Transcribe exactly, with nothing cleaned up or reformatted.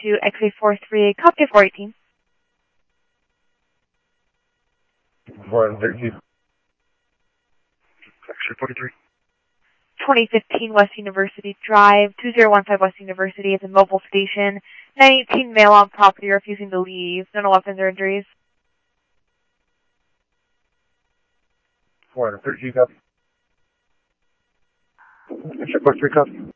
to X A four three eight, copy four eighteen. four thirteen. X A forty-three. twenty fifteen West University Drive, two zero one five West University. It's a mobile station. nine eighteen male on property refusing to leave. No weapons or injuries. four thirteen, copy. X A forty-three, copy.